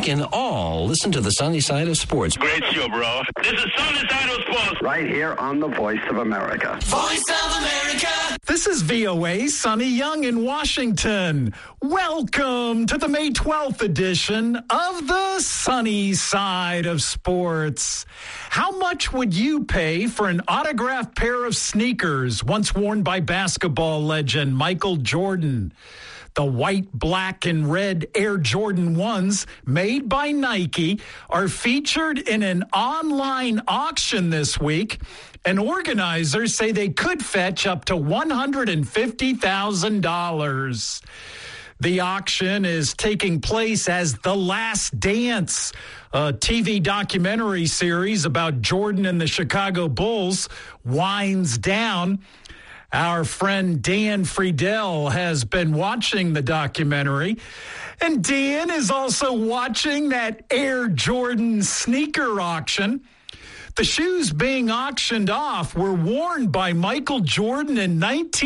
can all listen to the sunny side of sports. Great show, bro. This is Sunny Side of Sports. Right here on the Voice of America. Voice of America. This is VOA, Sonny Young in Washington. Welcome to the May 12th edition of the Sunny Side of Sports. How much would you pay for an autographed pair of sneakers once worn by basketball legend Michael Jordan? The white, black, and red Air Jordan 1s made by Nike are featured in an online auction this week, and organizers say they could fetch up to $150,000. The auction is taking place as The Last Dance, a TV documentary series about Jordan and the Chicago Bulls, winds down. Our friend Dan Friedel has been watching the documentary, and Dan is also watching that Air Jordan sneaker auction. The shoes being auctioned off were worn by Michael Jordan in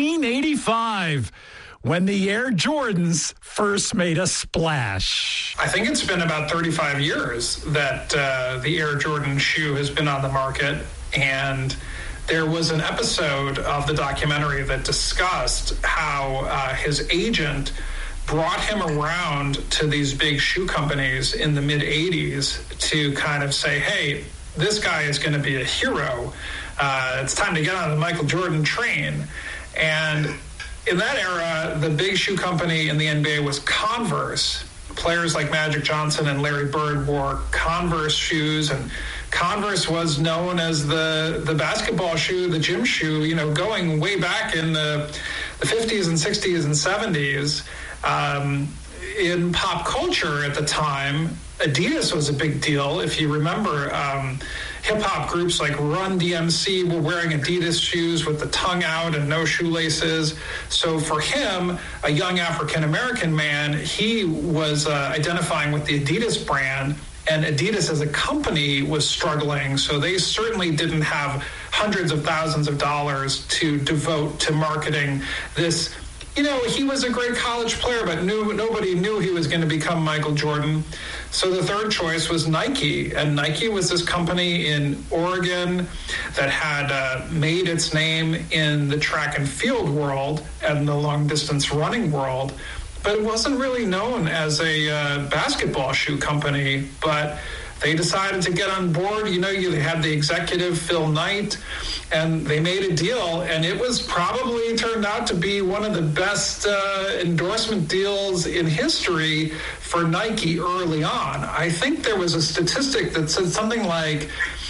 1985 when the Air Jordans first made a splash. I think it's been about 35 years that the Air Jordan shoe has been on the market, and there was an episode of the documentary that discussed how his agent brought him around to these big shoe companies in the mid-'80s to kind of say, hey, this guy is going to be a hero. It's time to get on the Michael Jordan train. And in that era, the big shoe company in the NBA was Converse. Players like Magic Johnson and Larry Bird wore Converse shoes, and Converse was known as the basketball shoe, the gym shoe, you know, going way back in the 50s and 60s and 70s. In pop culture at the time, Adidas was a big deal. If you remember, hip-hop groups like Run DMC were wearing Adidas shoes with the tongue out and no shoelaces. So for him, a young African-American man, he was identifying with the Adidas brand, and Adidas as a company was struggling. So they certainly didn't have hundreds of thousands of dollars to devote to marketing this. You know, he was a great college player, but nobody knew he was going to become Michael Jordan. So the third choice was Nike, and Nike was this company in Oregon that had made its name in the track and field world and the long-distance running world, but it wasn't really known as a basketball shoe company. But they decided to get on board. You know, you had the executive, Phil Knight, and they made a deal, and it was probably turned out to be one of the best endorsement deals in history for Nike early on. I think there was a statistic that said something like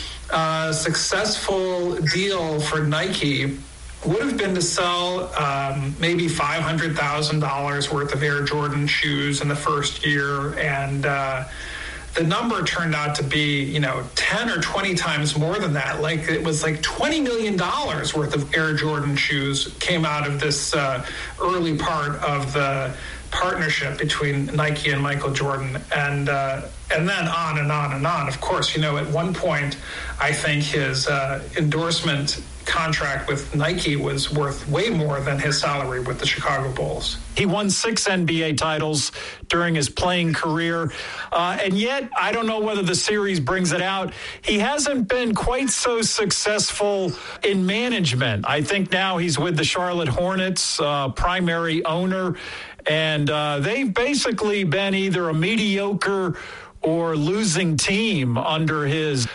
a successful deal for Nike would have been to sell maybe $500,000 worth of Air Jordan shoes in the first year, and the number turned out to be, 10 or 20 times more than that. Like, it was like $20 million worth of Air Jordan shoes came out of this early part of the partnership between Nike and Michael Jordan, and then on and on and on. Of course, at one point, I think his endorsement contract with Nike was worth way more than his salary with the Chicago Bulls. He won 6 NBA titles during his playing career, and yet, I don't know whether the series brings it out, he hasn't been quite so successful in management. I think now he's with the Charlotte Hornets, primary owner, and they've basically been either a mediocre or losing team under his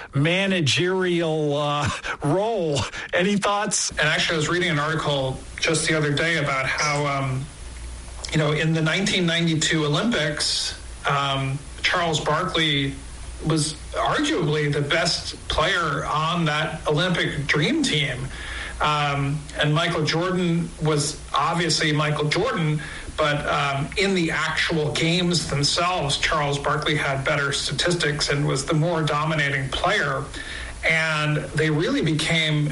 managerial role. Any thoughts? And actually, I was reading an article just the other day about how, in the 1992 Olympics, Charles Barkley was arguably the best player on that Olympic dream team. And Michael Jordan was obviously Michael Jordan, but in the actual games themselves, Charles Barkley had better statistics and was the more dominating player. And they really became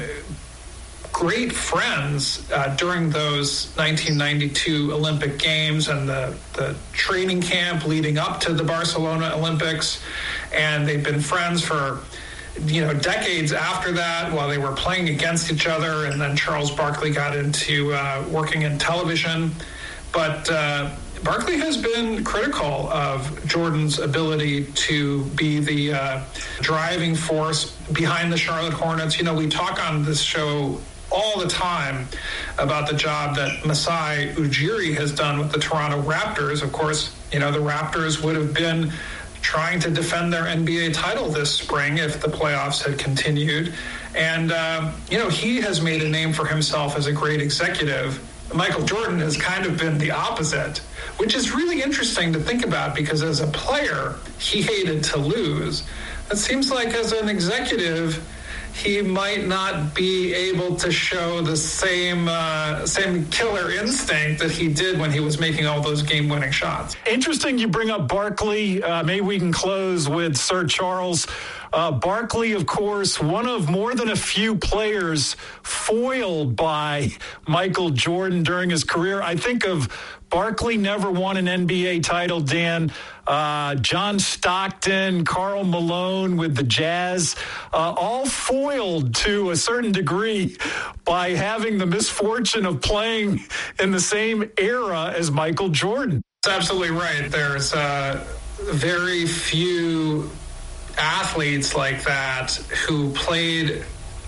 great friends during those 1992 Olympic Games and the training camp leading up to the Barcelona Olympics. And they've been friends for decades after that, while they were playing against each other. And then Charles Barkley got into working in television. But Barkley has been critical of Jordan's ability to be the driving force behind the Charlotte Hornets. You know, we talk on this show all the time about the job that Masai Ujiri has done with the Toronto Raptors. Of course, you know, the Raptors would have been trying to defend their NBA title this spring if the playoffs had continued. And, you know, he has made a name for himself as a great executive. Michael Jordan has kind of been the opposite, which is really interesting to think about because as a player, he hated to lose. It seems like as an executive, he might not be able to show the same killer instinct that he did when he was making all those game-winning shots. Interesting you bring up Barkley. Maybe we can close with Sir Charles. Barkley, of course, one of more than a few players foiled by Michael Jordan during his career. I think of Barkley never won an NBA title, Dan. John Stockton, Karl Malone with the Jazz, all foiled to a certain degree by having the misfortune of playing in the same era as Michael Jordan. That's absolutely right. There's very few athletes like that who played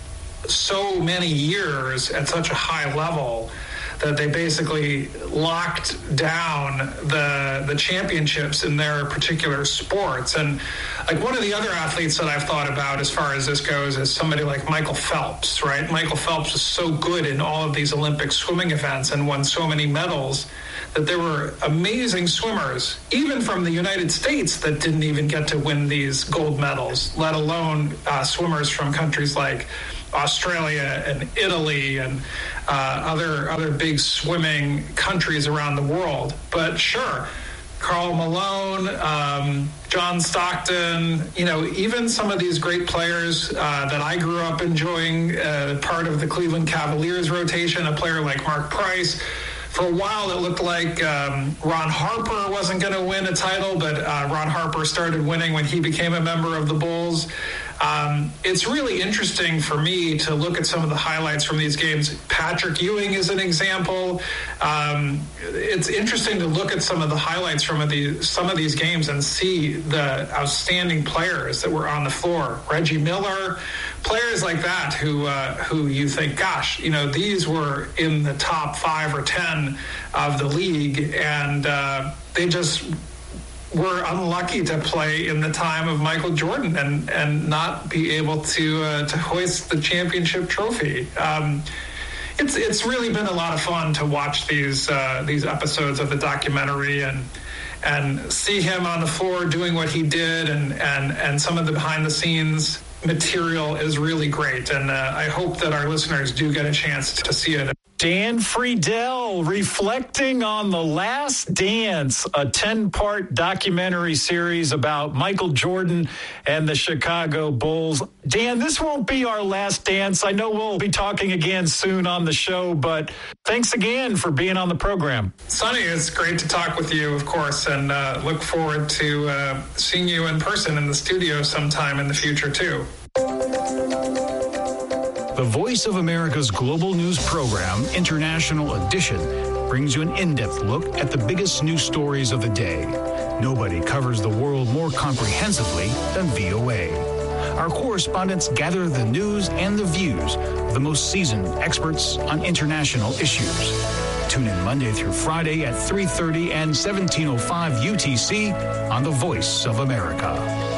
so many years at such a high level that they basically locked down the championships in their particular sports. And like one of the other athletes that I've thought about as far as this goes is somebody like Michael Phelps, right? Michael Phelps was so good in all of these Olympic swimming events and won so many medals that there were amazing swimmers, even from the United States, that didn't even get to win these gold medals, let alone swimmers from countries like Australia and Italy and other big swimming countries around the world. But sure, Karl Malone, John Stockton, you know, even some of these great players that I grew up enjoying, part of the Cleveland Cavaliers rotation, a player like Mark Price. For a while, it looked like Ron Harper wasn't going to win a title, but Ron Harper started winning when he became a member of the Bulls. It's really interesting for me to look at some of the highlights from these games. Patrick Ewing is an example. It's interesting to look at some of the highlights from some of these games and see the outstanding players that were on the floor. Reggie Miller, players like that who you think, gosh, you know, these were in the top 5 or 10 of the league, and they just were unlucky to play in the time of Michael Jordan and not be able to hoist the championship trophy. It's really been a lot of fun to watch these episodes of the documentary and see him on the floor doing what he did, and some of the behind the scenes material is really great, and I hope that our listeners do get a chance to see it. Dan Friedel reflecting on The Last Dance, a 10-part documentary series about Michael Jordan and the Chicago Bulls. Dan, this won't be our last dance. I know we'll be talking again soon on the show, but thanks again for being on the program. Sonny, it's great to talk with you, of course, and look forward to seeing you in person in the studio sometime in the future, too. The Voice of America's global news program, International Edition, brings you an in-depth look at the biggest news stories of the day. Nobody covers the world more comprehensively than VOA. Our correspondents gather the news and the views of the most seasoned experts on international issues. Tune in Monday through Friday at 3:30 and 17:05 UTC on The Voice of America.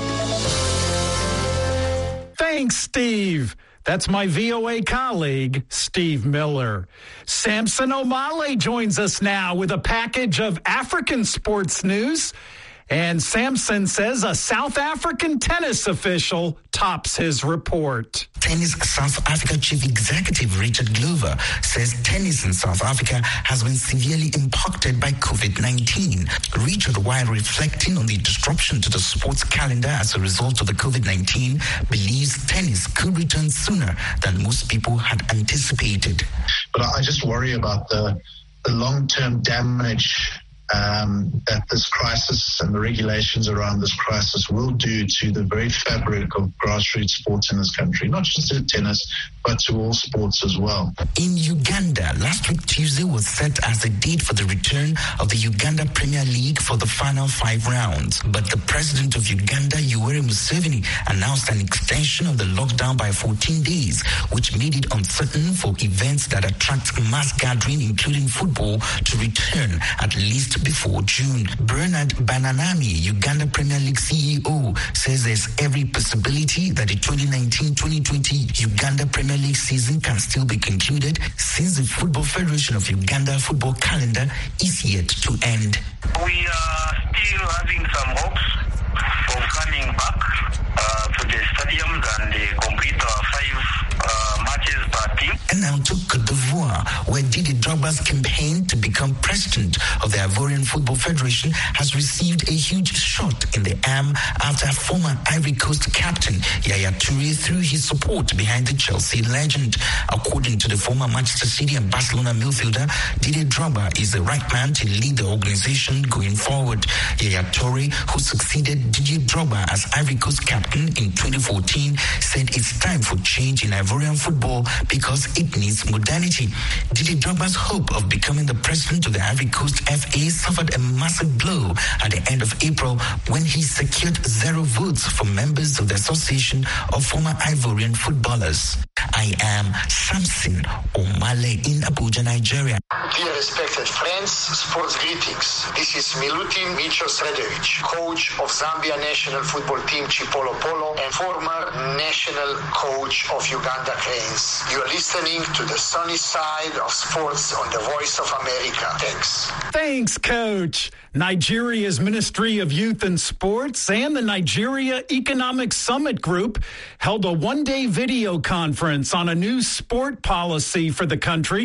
Thanks, Steve. That's my VOA colleague, Steve Miller. Samson Omale joins us now with a package of African sports news. And Samson says a South African tennis official tops his report. Tennis South Africa Chief Executive Richard Glover says tennis in South Africa has been severely impacted by COVID-19. Richard, while reflecting on the disruption to the sports calendar as a result of the COVID-19, believes tennis could return sooner than most people had anticipated. But I just worry about the long-term damage that this crisis and the regulations around this crisis will do to the very fabric of grassroots sports in this country, not just to tennis, but to all sports as well. In Uganda, last week Tuesday was set as the date for the return of the Uganda Premier League for the final 5 rounds. But the president of Uganda, Yoweri Museveni, announced an extension of the lockdown by 14 days, which made it uncertain for events that attract mass gathering, including football, to return at least before June. Bernard Bananami, Uganda Premier League CEO, says there's every possibility that the 2019-2020 Uganda Premier League season can still be concluded, since the Football Federation of Uganda football calendar is yet to end. We are still having some hopes of coming back to the stadiums and complete our 5 matches per team. And now to Côte d'Ivoire, where Didier Drogba's campaign to become president of the Ivorian Football Federation has received a huge shot in the arm after former Ivory Coast captain Yaya Touré threw his support behind the Chelsea legend. According to the former Manchester City and Barcelona midfielder, Didier Drogba is the right man to lead the organization going forward. Yaya Touré, who succeeded Didier Drogba as Ivory Coast captain in 2014, said it's time for change in Ivorian football because it needs modernity. Didier Drogba's hope of becoming the president of the Ivory Coast FA suffered a massive blow at the end of April when he secured 0 votes from members of the Association of Former Ivorian Footballers. I am Samson Omale in Abuja, Nigeria. Dear respected friends, sports greetings. This is Milutin Micho Sredovic, coach of Zambia national football team Chipolo Polo and former national coach of Uganda Cranes. You are listening to the sunny side of sports on the Voice of America. Thanks. Thanks, Coach. Nigeria's Ministry of Youth and Sports and the Nigeria Economic Summit Group held a one-day video conference on a new sport policy for the country.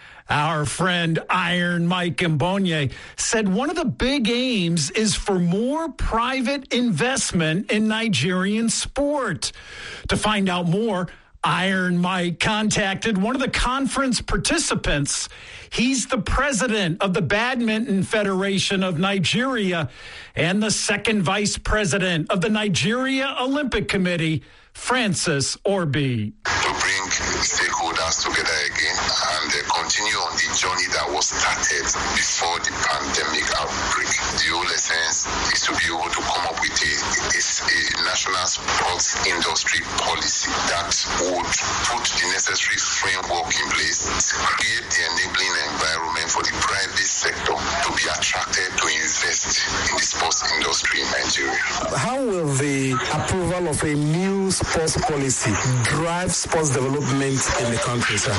Our friend Iron Mike Mbonye said one of the big aims is for more private investment in Nigerian sport. To find out more, Iron Mike contacted one of the conference participants. He's the president of the Badminton Federation of Nigeria and the second vice president of the Nigeria Olympic Committee, Francis Orbi. To bring stakeholders together again and continue on the journey that was started before the pandemic outbreak. The whole essence is to be able to come up with a national sports industry policy that would put the necessary framework in place, create the enabling environment for the private sector to be attracted to invest in the sports industry in Nigeria. How will the approval of a new sports policy drive sports development in the country, sir?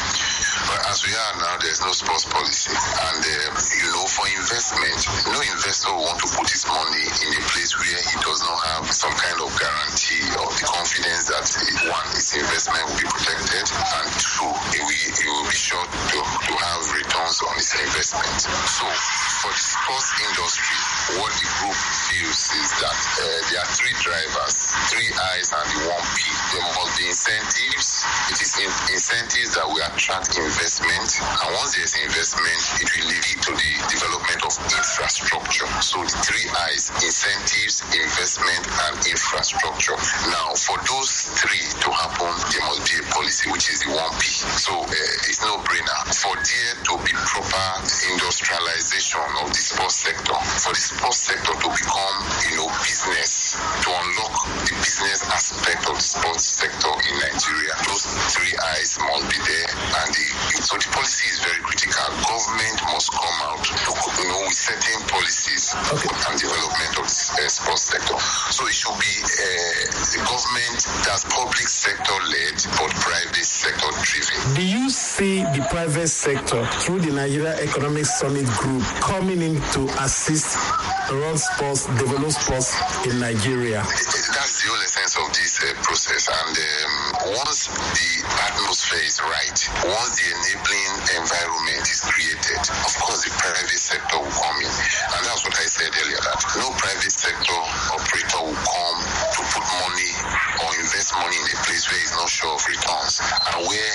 As we are now, there's no sports policy. And, for investment, no investor will want to put his money in a place where he does not have some kind of guarantee of the confidence that, one, his investment will be protected, and two, he will be sure to have returns on his investment. So, for the sports industry, what the group feels is that there are 3 drivers, 3 I's and the 1 P. There must be incentives. It is incentives that will attract investment, and once there's investment, it will lead to the development of infrastructure. So the 3 I's, incentives, investment, and infrastructure. Now, for those 3 to happen, there must be a policy, which is the 1 P. So it's no brainer. For there to be proper industrialization of the sports sector, for the sports sector to become, business, to unlock the business aspect of the sports sector in Nigeria, those 3 I's must be there, and so the policy is very critical. Government must come out with certain policies and development of the sports sector. So it should be the government that's public sector led but private sector driven. Do you see the private sector through the Nigeria Economic Summit Group coming in to assist run sports, develop sports in Nigeria? That's the whole essence of this process. And once the atmosphere is right, once the enabling environment is created, of course the private sector will come in. And that's what I said earlier, that no private sector operator will come to put money or invest money in a place where he's not sure of returns and where he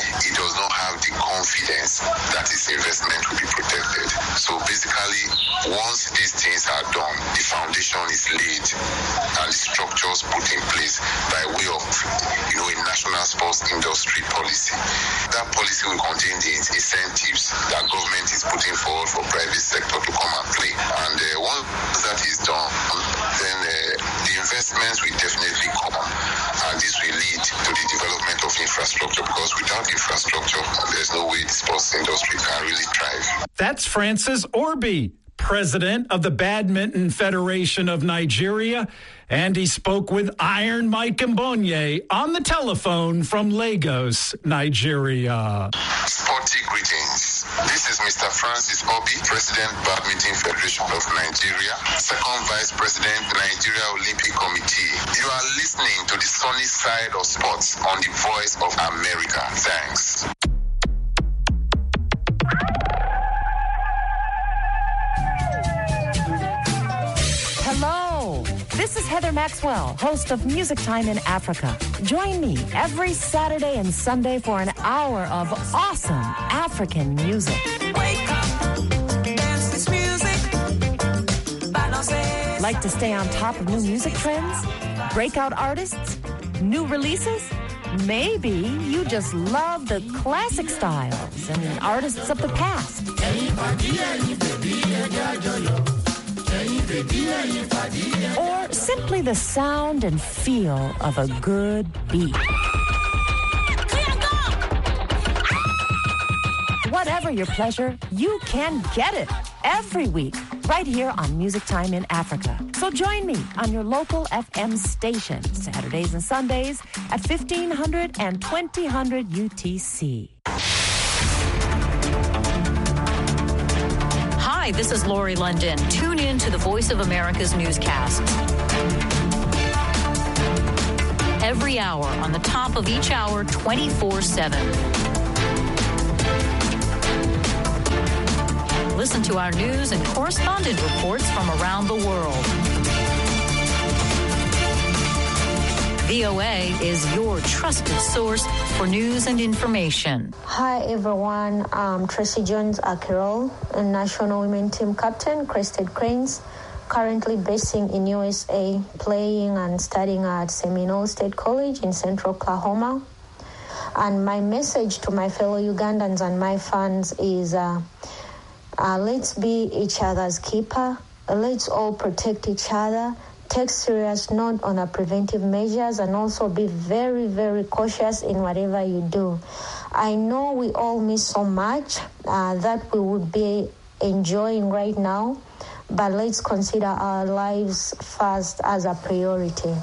does not have the confidence that his investment will be protected. So basically, once these things are done, the foundation is laid and the structures put in place by way of, a national sports industry policy. That policy will contain the incentives that government is putting forward for private sector to come and play. And once that is done, then the investments will definitely come, and this will lead to the development of infrastructure, because without infrastructure, there's no way the sports industry can really thrive. That's Francis Orbi, president of the Badminton Federation of Nigeria, and he spoke with Iron Mike Mbonye on the telephone from Lagos, Nigeria. Sporty greetings. This is Mr. Francis Orbi, President, Badminton Federation of Nigeria, Second Vice President, Nigeria Olympic Committee. You are listening to the sunny side of sports on the Voice of America. Thanks. Hello, this is Heather Maxwell, host of Music Time in Africa. Join me every Saturday and Sunday for an hour of awesome African music. Wake up, dance this music. Like to stay on top of new music trends? Breakout artists? New releases? Maybe you just love the classic styles and artists of the past. Or simply the sound and feel of a good beat. Whatever your pleasure, you can get it every week right here on Music Time in Africa. So join me on your local FM station, Saturdays and Sundays at 1500 and 2000 UTC. Hi, this is Lori London. Tune in to the Voice of America's newscasts. Every hour, on the top of each hour, 24/7. Listen to our news and correspondent reports from around the world. VOA is your trusted source for news and information. Hi, everyone. I'm Tracy Jones Akirol, a national women team captain, Crested Cranes, currently basing in USA, playing and studying at Seminole State College in Central Oklahoma. And my message to my fellow Ugandans and my fans is let's be each other's keeper. Let's all protect each other. Take serious note on our preventive measures and also be very, very cautious in whatever you do. I know we all miss so much that we would be enjoying right now, but let's consider our lives first as a priority.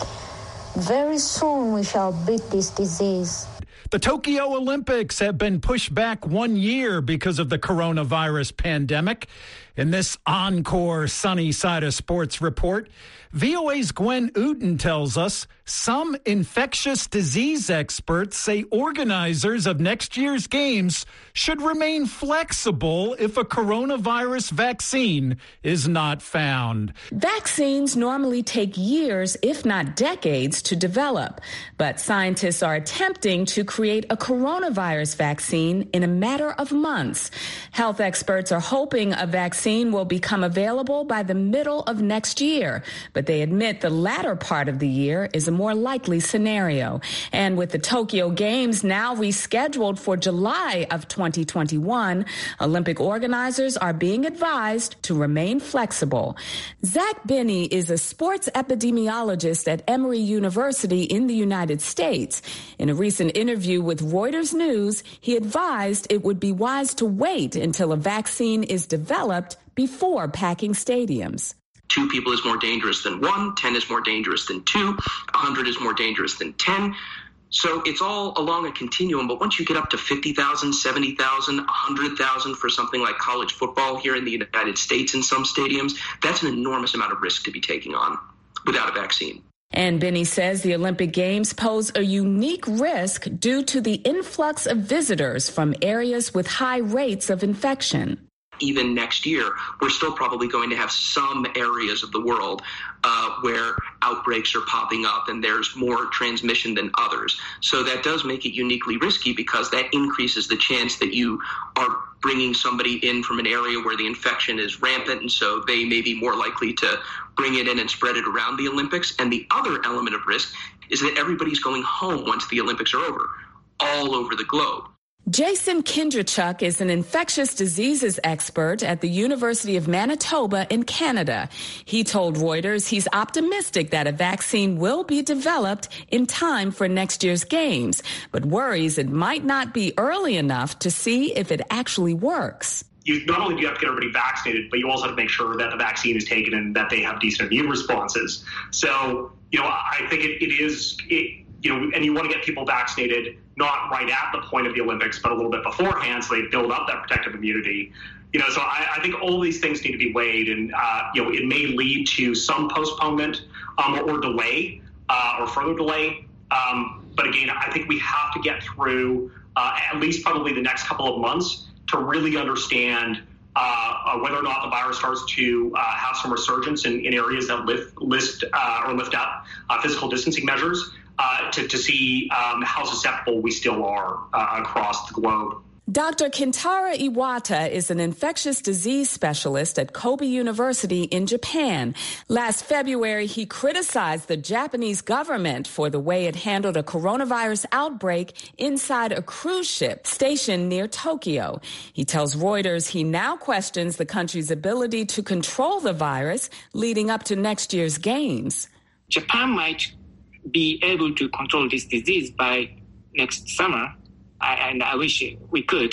Very soon we shall beat this disease. The Tokyo Olympics have been pushed back 1 year because of the coronavirus pandemic. In this encore Sunny Side of Sports report, VOA's Gwen Uten tells us some infectious disease experts say organizers of next year's games should remain flexible if a coronavirus vaccine is not found. Vaccines normally take years, if not decades, to develop, but scientists are attempting to create a coronavirus vaccine in a matter of months. Health experts are hoping a vaccine will become available by the middle of next year, but they admit the latter part of the year is a more likely scenario. And with the Tokyo Games now rescheduled for July of 2021, Olympic organizers are being advised to remain flexible. Zach Binney is a sports epidemiologist at Emory University in the United States. In a recent interview with Reuters News, he advised it would be wise to wait until a vaccine is developed before packing stadiums. 2 people is more dangerous than 1, 10 is more dangerous than 2, 100 is more dangerous than 10. So it's all along a continuum, but once you get up to 50,000, 70,000, 100,000 for something like college football here in the United States in some stadiums, that's an enormous amount of risk to be taking on without a vaccine. And Binney says the Olympic Games pose a unique risk due to the influx of visitors from areas with high rates of infection. Even next year, we're still probably going to have some areas of the world where outbreaks are popping up and there's more transmission than others. So that does make it uniquely risky because that increases the chance that you are bringing somebody in from an area where the infection is rampant, and so they may be more likely to bring it in and spread it around the Olympics. And the other element of risk is that everybody's going home once the Olympics are over, all over the globe. Jason Kindrachuk is an infectious diseases expert at the University of Manitoba in Canada. He told Reuters he's optimistic that a vaccine will be developed in time for next year's games, but worries it might not be early enough to see if it actually works. You not only do you have to get everybody vaccinated, but you also have to make sure that the vaccine is taken and that they have decent immune responses. So, I think it is, and you want to get people vaccinated not right at the point of the Olympics, but a little bit beforehand so they build up that protective immunity. So I think all these things need to be weighed, and, it may lead to some postponement or delay or further delay. But again, I think we have to get through at least probably the next couple of months to really understand whether or not the virus starts to have some resurgence in areas that lift up physical distancing measures to see how susceptible we still are across the globe. Dr. Kintaro Iwata is an infectious disease specialist at Kobe University in Japan. Last February, he criticized the Japanese government for the way it handled a coronavirus outbreak inside a cruise ship stationed near Tokyo. He tells Reuters he now questions the country's ability to control the virus leading up to next year's games. Japan might be able to control this disease by next summer. And I wish we could,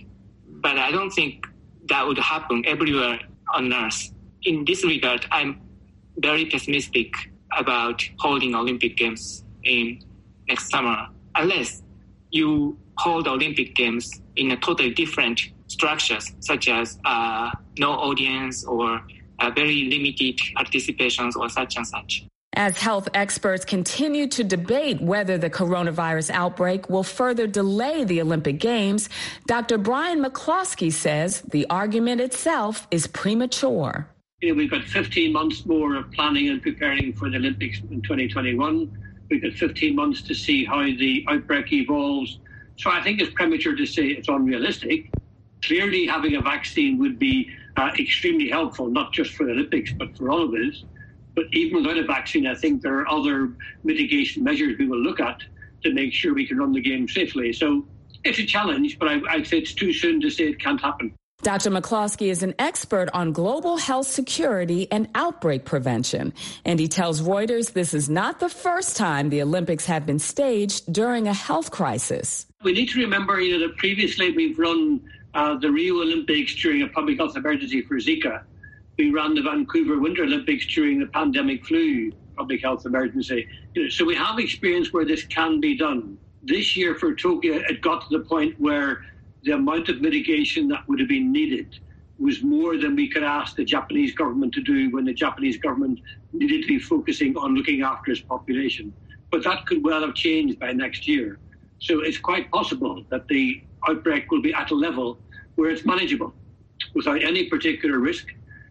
but I don't think that would happen everywhere on Earth. In this regard, I'm very pessimistic about holding Olympic Games in next summer, unless you hold Olympic Games in a totally different structures, such as no audience or very limited participations or such and such. As health experts continue to debate whether the coronavirus outbreak will further delay the Olympic Games, Dr. Brian McCloskey says the argument itself is premature. We've got 15 months more of planning and preparing for the Olympics in 2021. We've got 15 months to see how the outbreak evolves. So I think it's premature to say it's unrealistic. Clearly, having a vaccine would be extremely helpful, not just for the Olympics, but for all of us. But even without a vaccine, I think there are other mitigation measures we will look at to make sure we can run the game safely. So it's a challenge, but I'd say it's too soon to say it can't happen. Dr. McCloskey is an expert on global health security and outbreak prevention. And he tells Reuters this is not the first time the Olympics have been staged during a health crisis. We need to remember that previously we've run the Rio Olympics during a public health emergency for Zika. We ran the Vancouver Winter Olympics during the pandemic flu public health emergency. So we have experience where this can be done. This year for Tokyo, it got to the point where the amount of mitigation that would have been needed was more than we could ask the Japanese government to do when the Japanese government needed to be focusing on looking after its population. But that could well have changed by next year. So it's quite possible that the outbreak will be at a level where it's manageable without any particular risk.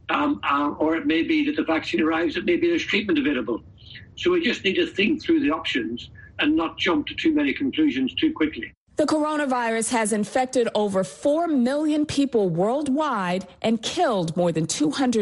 Or it may be that the vaccine arrives, it may be there's treatment available. So we just need to think through the options and not jump to too many conclusions too quickly. The coronavirus has infected over 4 million people worldwide and killed more than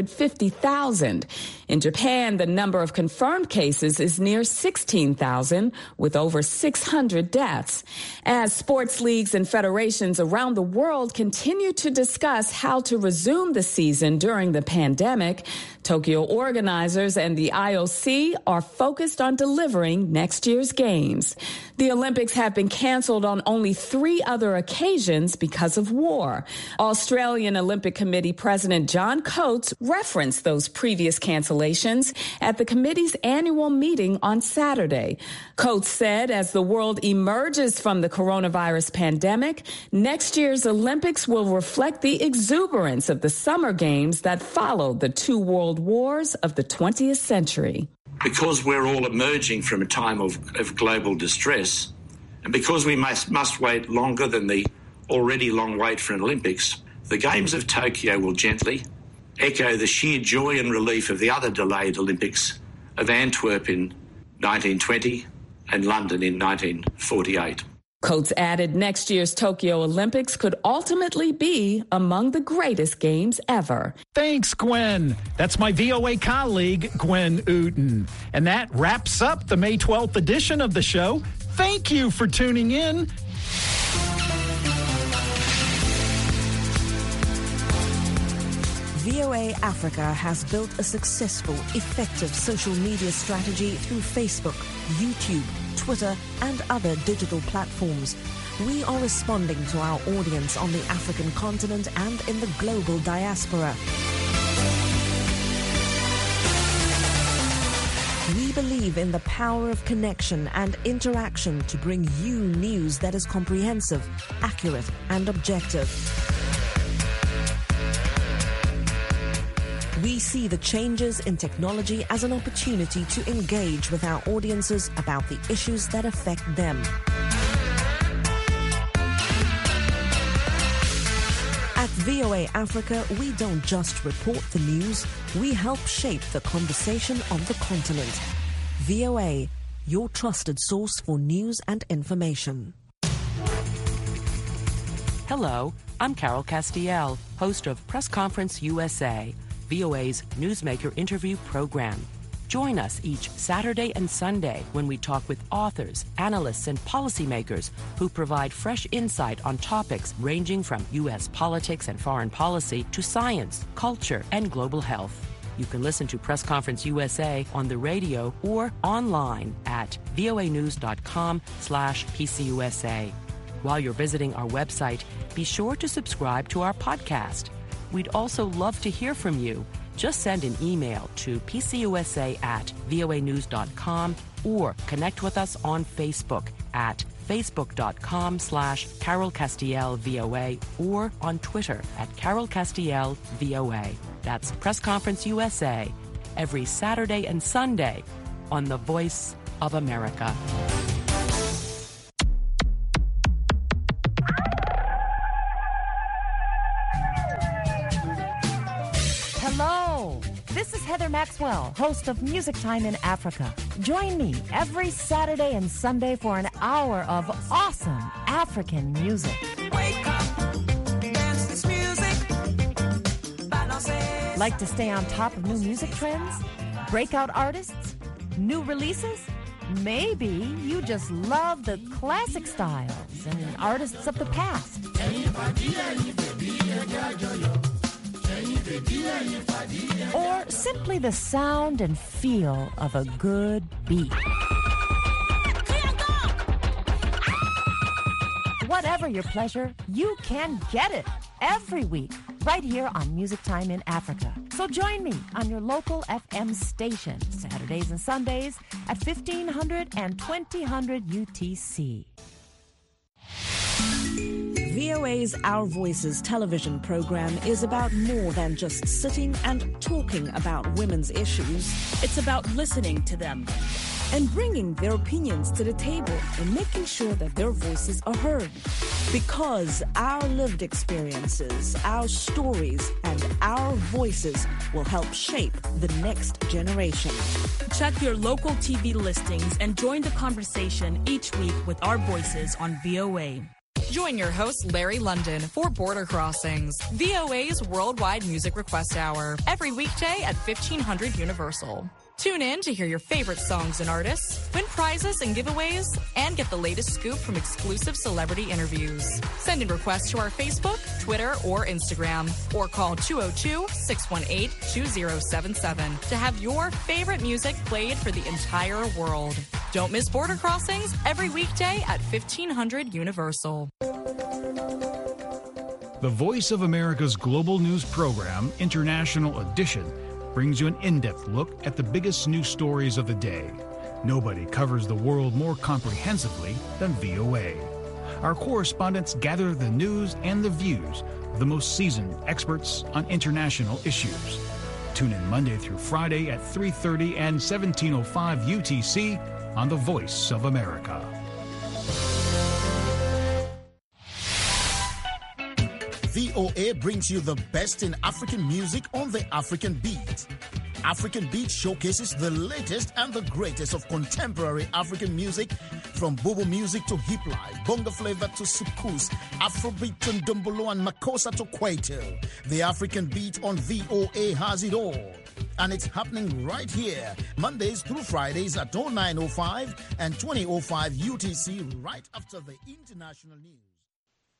250,000. In Japan, the number of confirmed cases is near 16,000, with over 600 deaths. As sports leagues and federations around the world continue to discuss how to resume the season during the pandemic, Tokyo organizers and the IOC are focused on delivering next year's games. The Olympics have been canceled on only 3 other occasions because of war. Australian Olympic Committee President John Coates referenced those previous cancellations at the committee's annual meeting on Saturday. Coates said as the world emerges from the coronavirus pandemic, next year's Olympics will reflect the exuberance of the summer games that followed the 2 world wars of the 20th century. Because we're all emerging from a time of global distress, and because we must wait longer than the already long wait for an Olympics, the Games of Tokyo will gently echo the sheer joy and relief of the other delayed Olympics of Antwerp in 1920 and London in 1948. Coates added next year's Tokyo Olympics could ultimately be among the greatest games ever. Thanks, Gwen. That's my VOA colleague, Gwen Uten. And that wraps up the May 12th edition of the show. Thank you for tuning in. VOA Africa has built a successful, effective social media strategy through Facebook, YouTube, Twitter, and other digital platforms. We are responding to our audience on the African continent and in the global diaspora. We believe in the power of connection and interaction to bring you news that is comprehensive, accurate, and objective. We see the changes in technology as an opportunity to engage with our audiences about the issues that affect them. At VOA Africa, we don't just report the news, we help shape the conversation on the continent. VOA, your trusted source for news and information. Hello, I'm Carol Castiel, host of Press Conference USA, VOA's Newsmaker interview program. Join us each Saturday and Sunday when we talk with authors, analysts, and policymakers who provide fresh insight on topics ranging from U.S. politics and foreign policy to science, culture, and global health. You can listen to Press Conference USA on the radio or online at voanews.com/PCUSA. While you're visiting our website, be sure to subscribe to our podcast. We'd also love to hear from you. Just send an email to pcusa@voanews.com or connect with us on Facebook at facebook.com/Carol Castiel VOA or on Twitter at Carol Castiel VOA. That's Press Conference USA every Saturday and Sunday on The Voice of America. Hello, this is Heather Maxwell, host of Music Time in Africa. Join me every Saturday and Sunday for an hour of awesome African music. Wake up, dance this music. Like to stay on top of new music trends? Breakout artists? New releases? Maybe you just love the classic styles and artists of the past. Or simply the sound and feel of a good beat. Whatever your pleasure, you can get it every week right here on Music Time in Africa. So join me on your local FM station, Saturdays and Sundays at 1500 and 2000 UTC. VOA's Our Voices television program is about more than just sitting and talking about women's issues. It's about listening to them and bringing their opinions to the table and making sure that their voices are heard. Because our lived experiences, our stories, and our voices will help shape the next generation. Check your local TV listings and join the conversation each week with Our Voices on VOA. Join your host, Larry London, for Border Crossings, VOA's Worldwide Music Request Hour, every weekday at 1500 Universal. Tune in to hear your favorite songs and artists, win prizes and giveaways, and get the latest scoop from exclusive celebrity interviews. Send in requests to our Facebook, Twitter, or Instagram, or call 202-618-2077 to have your favorite music played for the entire world. Don't miss Border Crossings every weekday at 1500 Universal. The Voice of America's global news program, International Edition, brings you an in-depth look at the biggest news stories of the day. Nobody covers the world more comprehensively than VOA. Our correspondents gather the news and the views of the most seasoned experts on international issues. Tune in Monday through Friday at 3:30 and 17:05 UTC on The Voice of America. VOA brings you the best in African music on the African beat. African Beat showcases the latest and the greatest of contemporary African music, from Bobo music to hip life, bonga flavor to soukous, Afrobeat and Dumbolo and Makossa to Kwaito. The African Beat on VOA has it all. And it's happening right here, Mondays through Fridays at 09:05 and 20:05 UTC, right after the international news.